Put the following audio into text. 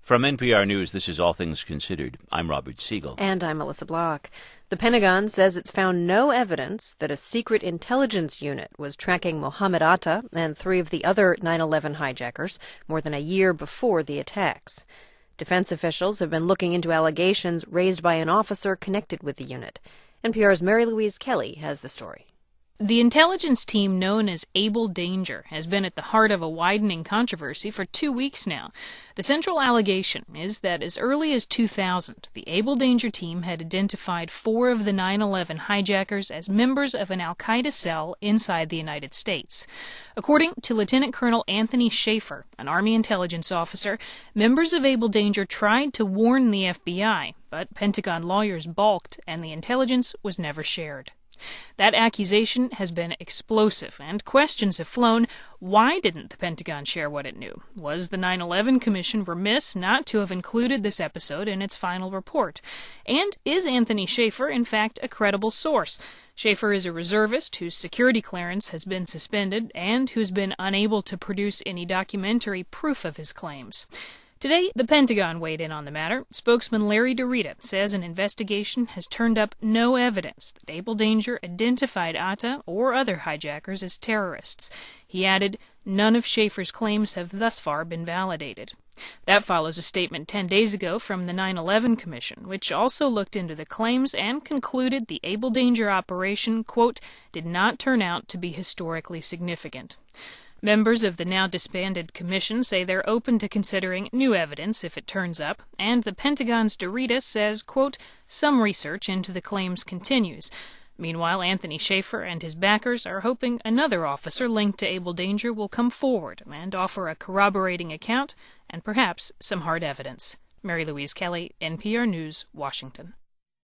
From NPR News, this is All Things Considered. I'm Robert Siegel. And I'm Melissa Block. The Pentagon says it's found no evidence that a secret intelligence unit was tracking Mohammed Atta and 3 of the other 9/11 hijackers more than a year before the attacks. Defense officials have been looking into allegations raised by an officer connected with the unit. NPR's Mary Louise Kelly has the story. The intelligence team known as Able Danger has been at the heart of a widening controversy for 2 weeks now. The central allegation is that as early as 2000, the Able Danger team had identified 4 of the 9/11 hijackers as members of an al-Qaeda cell inside the United States. According to Lieutenant Colonel Anthony Schaefer, an Army intelligence officer, members of Able Danger tried to warn the FBI, but Pentagon lawyers balked and the intelligence was never shared. That accusation has been explosive, and questions have flown. Why didn't the Pentagon share what it knew? Was the 9/11 Commission remiss not to have included this episode in its final report? And is Anthony Schaefer, in fact, a credible source? Schaefer is a reservist whose security clearance has been suspended and who's been unable to produce any documentary proof of his claims. Today, the Pentagon weighed in on the matter. Spokesman Larry DeRita says an investigation has turned up no evidence that Able Danger identified Atta or other hijackers as terrorists. He added, none of Schaefer's claims have thus far been validated. That follows a statement 10 days ago from the 9/11 Commission, which also looked into the claims and concluded the Able Danger operation, quote, did not turn out to be historically significant. Members of the now disbanded commission say they're open to considering new evidence if it turns up, and the Pentagon's DeRita says, quote, some research into the claims continues. Meanwhile, Anthony Schaefer and his backers are hoping another officer linked to Able Danger will come forward and offer a corroborating account and perhaps some hard evidence. Mary Louise Kelly, NPR News, Washington.